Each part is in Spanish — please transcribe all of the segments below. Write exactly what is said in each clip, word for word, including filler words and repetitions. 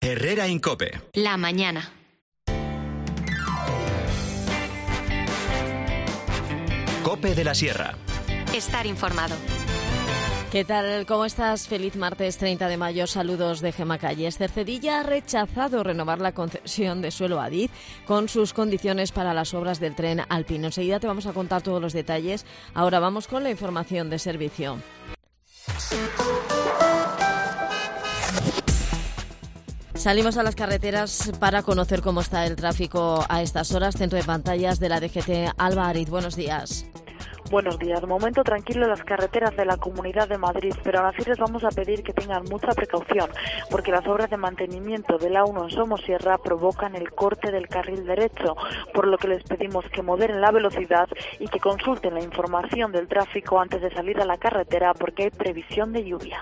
Herrera en COPE. La mañana. COPE de la Sierra. Estar informado. ¿Qué tal? ¿Cómo estás? Feliz martes treinta de mayo. Saludos de Gemma Calles. Cercedilla ha rechazado renovar la concesión de suelo a Adif con sus condiciones para las obras del tren alpino. Enseguida te vamos a contar todos los detalles. Ahora vamos con la información de servicio. Salimos a las carreteras para conocer cómo está el tráfico a estas horas. Centro de pantallas de la D G T, Alba Ariz. Buenos días. Buenos días. Momento tranquilo en las carreteras de la Comunidad de Madrid, pero aún así les vamos a pedir que tengan mucha precaución, porque las obras de mantenimiento de la A uno en Somosierra provocan el corte del carril derecho, por lo que les pedimos que moderen la velocidad y que consulten la información del tráfico antes de salir a la carretera, porque hay previsión de lluvia.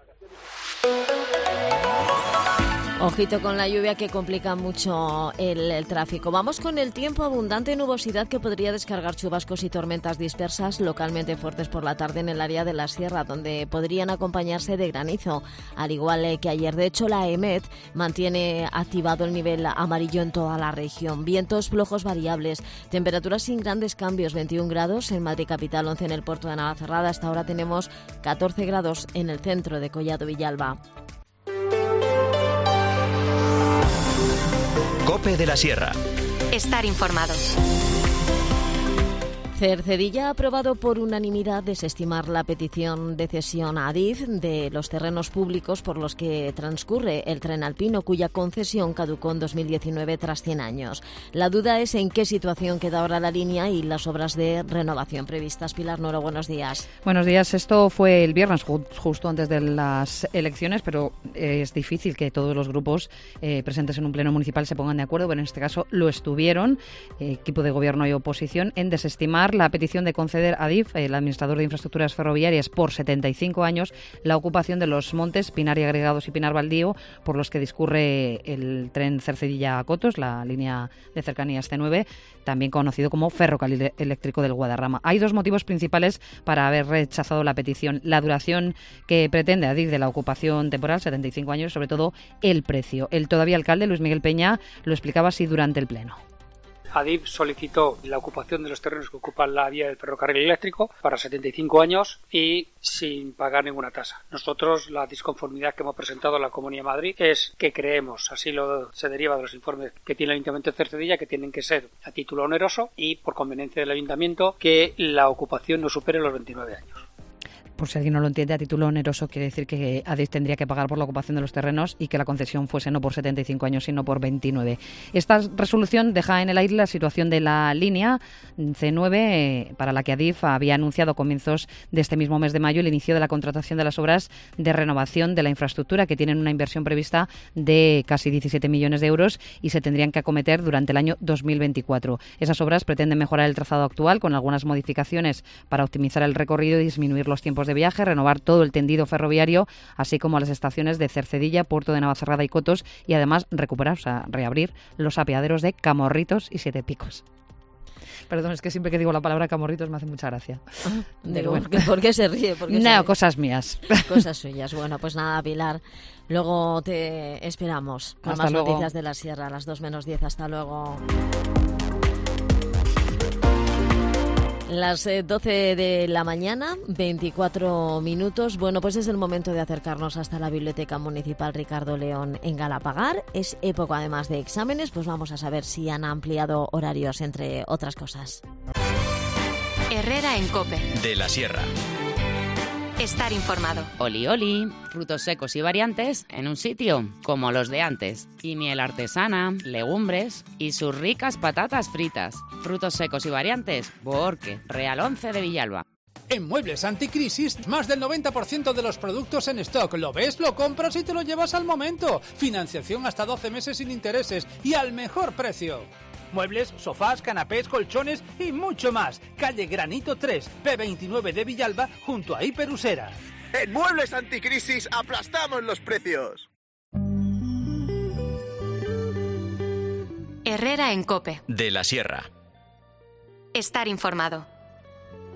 Ojito con la lluvia que complica mucho el, el tráfico. Vamos con el tiempo. Abundante nubosidad que podría descargar chubascos y tormentas dispersas localmente fuertes por la tarde en el área de la sierra, donde podrían acompañarse de granizo, al igual que ayer. De hecho, la EMET mantiene activado el nivel amarillo en toda la región. Vientos flojos variables, temperaturas sin grandes cambios, veintiún grados en Madrid capital, once en el puerto de Navacerrada. Hasta ahora tenemos catorce grados en el centro de Collado Villalba. COPE de la Sierra. Estar informado. Cercedilla ha aprobado por unanimidad desestimar la petición de cesión a Adif de los terrenos públicos por los que transcurre el tren alpino, cuya concesión caducó en dos mil diecinueve tras cien años. La duda es en qué situación queda ahora la línea y las obras de renovación previstas. Pilar Noro, buenos días. Buenos días. Esto fue el viernes, justo antes de las elecciones, pero es difícil que todos los grupos eh, presentes en un pleno municipal se pongan de acuerdo. Bueno, en este caso lo estuvieron, eh, equipo de gobierno y oposición, en desestimar la petición de conceder a Adif, el administrador de infraestructuras ferroviarias, por setenta y cinco años, la ocupación de los montes Pinar y Agregados y Pinar Baldío, por los que discurre el tren Cercedilla-Cotos, la línea de cercanías C nueve, también conocido como Ferrocarril Eléctrico del Guadarrama. Hay dos motivos principales para haber rechazado la petición: la duración que pretende Adif de la ocupación temporal, setenta y cinco años, y sobre todo el precio. El todavía alcalde, Luis Miguel Peña, lo explicaba así durante el pleno. Adif solicitó la ocupación de los terrenos que ocupan la vía del ferrocarril eléctrico para setenta y cinco años y sin pagar ninguna tasa. Nosotros, la disconformidad que hemos presentado a la Comunidad de Madrid es que creemos, así lo se deriva de los informes que tiene el Ayuntamiento de Cercedilla, que tienen que ser a título oneroso y, por conveniencia del Ayuntamiento, que la ocupación no supere los veintinueve años. Por si alguien no lo entiende, a título oneroso quiere decir que Adif tendría que pagar por la ocupación de los terrenos y que la concesión fuese no por setenta y cinco años, sino por veintinueve. Esta resolución deja en el aire la situación de la línea C nueve, eh, para la que Adif había anunciado a comienzos de este mismo mes de mayo el inicio de la contratación de las obras de renovación de la infraestructura, que tienen una inversión prevista de casi diecisiete millones de euros y se tendrían que acometer durante el año dos mil veinticuatro. Esas obras pretenden mejorar el trazado actual con algunas modificaciones para optimizar el recorrido y disminuir los tiempos de viaje, renovar todo el tendido ferroviario, así como las estaciones de Cercedilla, Puerto de Navacerrada y Cotos, y además recuperar, o sea, reabrir los apeaderos de Camorritos y Siete Picos. Perdón, es que siempre que digo la palabra Camorritos me hace mucha gracia. Ah, digo, bueno. ¿Por qué se ríe? ¿Por qué no, se ríe? Cosas mías. Cosas suyas. Bueno, pues nada, Pilar. Luego te esperamos con Hasta más luego. Noticias de la Sierra, a las dos menos diez. Hasta luego. Las doce de la mañana, veinticuatro minutos. Bueno, pues es el momento de acercarnos hasta la Biblioteca Municipal Ricardo León en Galapagar. Es época además de exámenes, pues vamos a saber si han ampliado horarios, entre otras cosas. Herrera en COPE. De la Sierra. Estar informado. Oli, oli, frutos secos y variantes en un sitio como los de antes. Y miel artesana, legumbres y sus ricas patatas fritas. Frutos secos y variantes, porque Real once de Villalba. En Muebles Anticrisis, más del noventa por ciento de los productos en stock. ¿Lo ves? Lo compras y te lo llevas al momento. Financiación hasta doce meses sin intereses y al mejor precio. Muebles, sofás, canapés, colchones y mucho más. Calle Granito tres, P veintinueve de Villalba, junto a Hiperusera. En Muebles Anticrisis aplastamos los precios. Herrera en COPE. De la Sierra. Estar informado.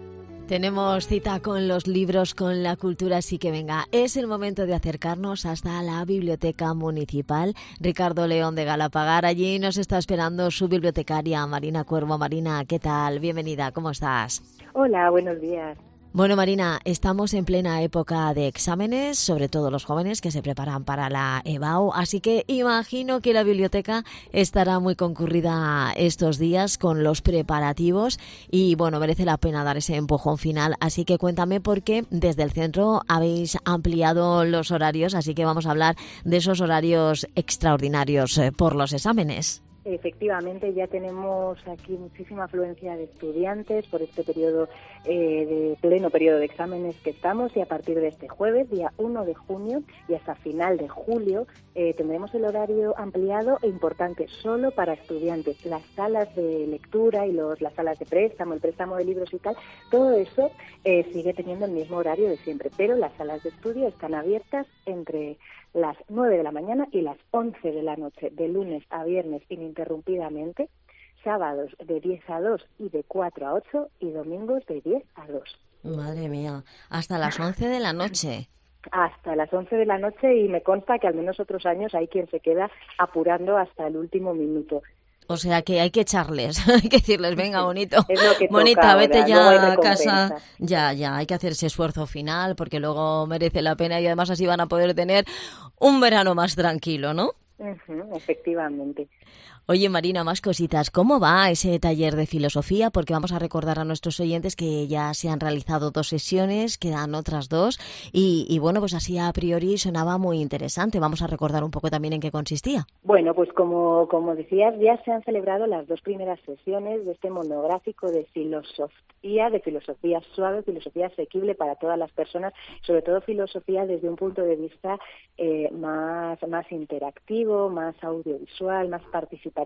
Tenemos cita con los libros, con la cultura, así que venga, es el momento de acercarnos hasta la Biblioteca Municipal Ricardo León de Galapagar. Allí nos está esperando su bibliotecaria Marina Cuervo. Marina, ¿qué tal? Bienvenida, ¿cómo estás? Hola, buenos días. Bueno, Marina, estamos en plena época de exámenes, sobre todo los jóvenes que se preparan para la E B A U, así que imagino que la biblioteca estará muy concurrida estos días con los preparativos y, bueno, merece la pena dar ese empujón final. Así que cuéntame por qué desde el centro habéis ampliado los horarios, así que vamos a hablar de esos horarios extraordinarios eh, por los exámenes. Efectivamente, ya tenemos aquí muchísima afluencia de estudiantes por este periodo eh, de pleno periodo de exámenes que estamos, y a partir de este jueves, día uno de junio, y hasta final de julio, eh, tendremos el horario ampliado e importante solo para estudiantes. Las salas de lectura y los, las salas de préstamo, el préstamo de libros y tal, todo eso eh, sigue teniendo el mismo horario de siempre, pero las salas de estudio están abiertas entre las nueve de la mañana y las once de la noche, de lunes a viernes ininterrumpidamente, sábados de diez a dos y de cuatro a ocho y domingos de diez a dos. Madre mía, hasta las once de la noche. Hasta las once de la noche, y me consta que al menos otros años hay quien se queda apurando hasta el último minuto. O sea que hay que echarles, hay que decirles, venga, bonito, es lo que bonita, ahora, vete ya a casa. recompensa. Ya, ya, hay que hacer ese esfuerzo final porque luego merece la pena y además así van a poder tener un verano más tranquilo, ¿no? Uh-huh, efectivamente. Oye, Marina, más cositas. ¿Cómo va ese taller de filosofía? Porque vamos a recordar a nuestros oyentes que ya se han realizado dos sesiones, quedan otras dos. Y, y bueno, pues así a priori sonaba muy interesante. Vamos a recordar un poco también en qué consistía. Bueno, pues como, como decías, ya se han celebrado las dos primeras sesiones de este monográfico de filosofía, de filosofía suave, filosofía asequible para todas las personas, sobre todo filosofía desde un punto de vista eh, más, más interactivo, más audiovisual, más participativo.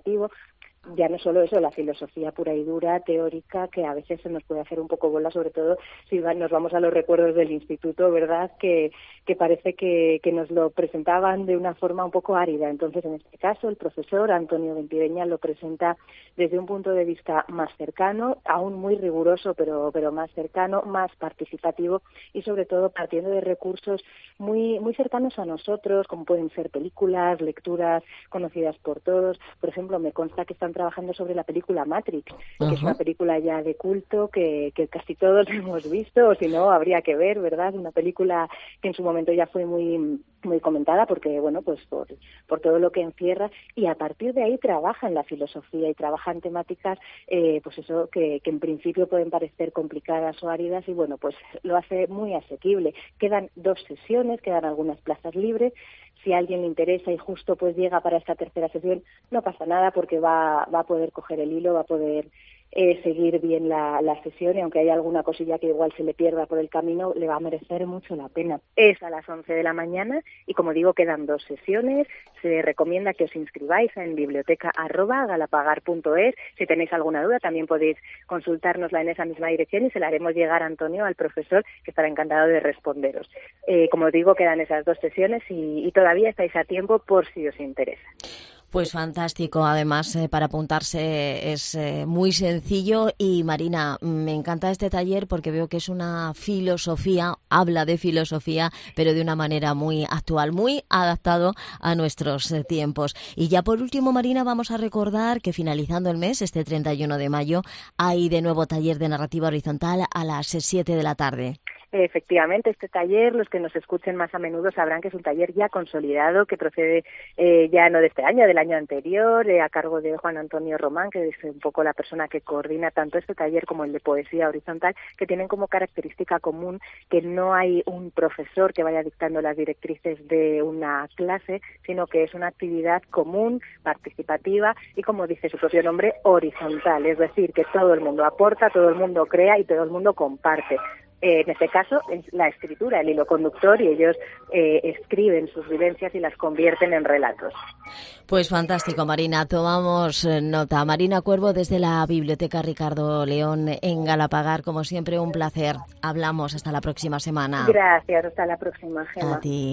Ya no solo eso, la filosofía pura y dura, teórica, que a veces se nos puede hacer un poco bola, sobre todo si nos vamos a los recuerdos del instituto, ¿verdad?, que, que parece que, que nos lo presentaban de una forma un poco árida. Entonces, en este caso, el profesor Antonio Ventiveña lo presenta desde un punto de vista más cercano, aún muy riguroso, pero, pero más cercano, más participativo y, sobre todo, partiendo de recursos muy, muy cercanos a nosotros, como pueden ser películas, lecturas conocidas por todos. Por ejemplo, me consta que están trabajando sobre la película Matrix, que uh-huh. es una película ya de culto que, que casi todos hemos visto, o si no, habría que ver, ¿verdad? Una película que en su momento ya fue muy muy comentada porque, bueno, pues por, por todo lo que encierra, y a partir de ahí trabaja en la filosofía y trabaja en temáticas, eh, pues eso, que, que en principio pueden parecer complicadas o áridas, y bueno, pues lo hace muy asequible. Quedan dos sesiones, quedan algunas plazas libres. Si a alguien le interesa y justo pues llega para esta tercera sesión, no pasa nada porque va, va a poder coger el hilo, va a poder eh, seguir bien la, la sesión, y aunque haya alguna cosilla que igual se le pierda por el camino, le va a merecer mucho la pena. Es a las once de la mañana y, como digo, quedan dos sesiones. Se recomienda que os inscribáis en biblioteca arroba galapagar punto es. Si tenéis alguna duda también podéis consultárnosla en esa misma dirección y se la haremos llegar a Antonio, al profesor, que estará encantado de responderos. Eh, como digo, quedan esas dos sesiones y, y todavía estáis a tiempo por si os interesa. Pues fantástico, además eh, para apuntarse es eh, muy sencillo. Y Marina, me encanta este taller porque veo que es una filosofía, habla de filosofía, pero de una manera muy actual, muy adaptado a nuestros eh, tiempos. Y ya por último, Marina, vamos a recordar que finalizando el mes, este treinta y uno de mayo, hay de nuevo taller de narrativa horizontal a las siete de la tarde. Efectivamente, este taller, los que nos escuchen más a menudo sabrán que es un taller ya consolidado, que procede eh, ya no de este año, del año anterior, eh, a cargo de Juan Antonio Román, que es un poco la persona que coordina tanto este taller como el de poesía horizontal, que tienen como característica común que no hay un profesor que vaya dictando las directrices de una clase, sino que es una actividad común, participativa y, como dice su propio nombre, horizontal, es decir, que todo el mundo aporta, todo el mundo crea y todo el mundo comparte. Eh, en este caso es la escritura, el hilo conductor, y ellos eh, escriben sus vivencias y las convierten en relatos. Pues fantástico, Marina, tomamos nota. Marina Cuervo desde la Biblioteca Ricardo León en Galapagar, como siempre un placer. Hablamos hasta la próxima semana. Gracias, hasta la próxima, Gemma. A ti.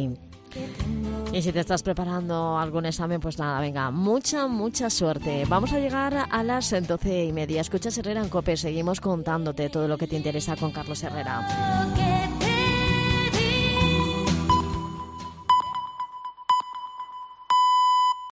Y si te estás preparando algún examen, pues nada, venga, mucha, mucha suerte. Vamos a llegar a las doce y media. Escuchas Herrera en COPE, seguimos contándote todo lo que te interesa con Carlos Herrera.